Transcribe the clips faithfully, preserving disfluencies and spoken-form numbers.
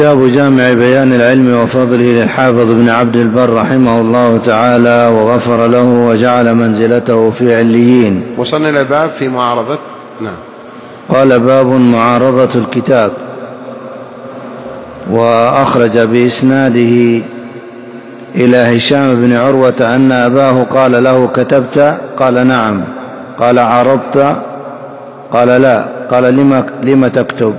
كتاب جامع بيان العلم وفضله للحافظ ابن عبد البر رحمه الله تعالى وغفر له وجعل منزلته في عليين. وصلنا إلى باب في معارضة. نعم. قال باب معارضة الكتاب. وأخرج بإسناده إلى هشام بن عروة أن أباه قال له كتبت؟ قال نعم. قال عارضت؟ قال لا. قال لما, لما تكتب؟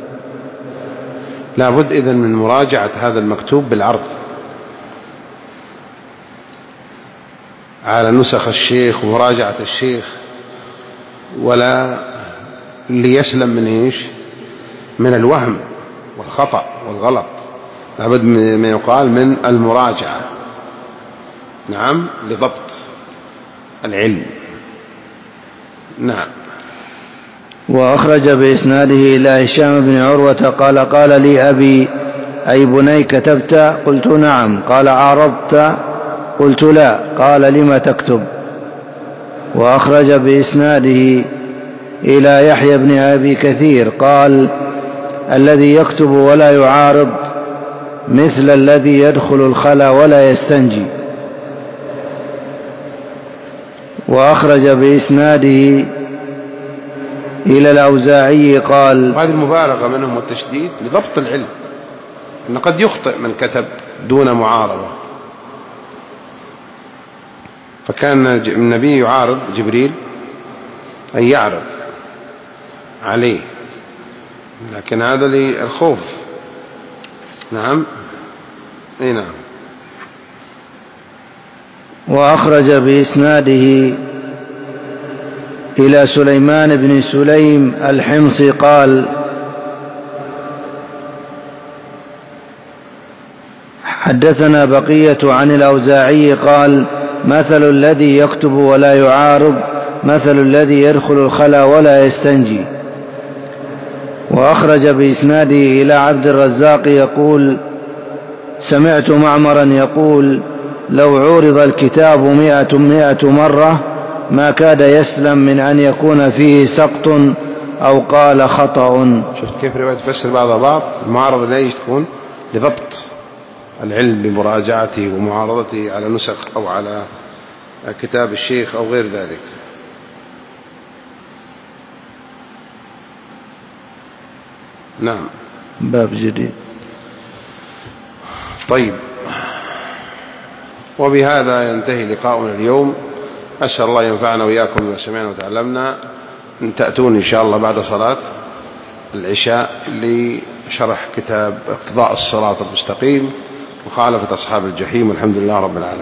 لا بد إذن من مراجعة هذا المكتوب بالعرض على نسخ الشيخ ومراجعة الشيخ، ولا ليسلم من إيش؟ من الوهم والخطأ والغلط. لابد من يقال من المراجعة. نعم، لضبط العلم. نعم. وأخرج بإسناده إلى هشام بن عروة قال قال لي أبي أي بني كتبت؟ قلت نعم. قال عارضت؟ قلت لا. قال لما تكتب؟ وأخرج بإسناده إلى يحيى بن أبي كثير قال الذي يكتب ولا يعارض مثل الذي يدخل الخلا ولا يستنجي. وأخرج بإسناده إلى الأوزاعي قال هذه المبالغة منهم والتشديد لضبط العلم، أن قد يخطئ من كتب دون معارضة. فكان النبي يعارض جبريل أن يعرض عليه، لكن هذا للخوف. نعم. اي نعم. وأخرج بإسناده إلى سليمان بن سليم الحمصي قال حدثنا بقية عن الأوزاعي قال مثل الذي يكتب ولا يعارض مثل الذي يدخل الخلا ولا يستنجي. وأخرج بإسناده إلى عبد الرزاق يقول سمعت معمرا يقول لو عورض الكتاب مئة مئة مرة ما كاد يسلم من أن يكون فيه سقط أو قال خطأ. شفت كيف رواية تفسر بعضها بعض؟ المعارضة ليش تكون؟ لضبط العلم بمراجعته ومعارضته على نسخ أو على كتاب الشيخ أو غير ذلك. نعم. باب جديد. طيب، وبهذا ينتهي لقاؤنا اليوم. أسأل الله ينفعنا وإياكم بما سمعنا وتعلمنا. أن تأتون إن شاء الله بعد صلاة العشاء لشرح كتاب اقتضاء الصراط المستقيم مخالفة أصحاب الجحيم. والحمد لله رب العالمين.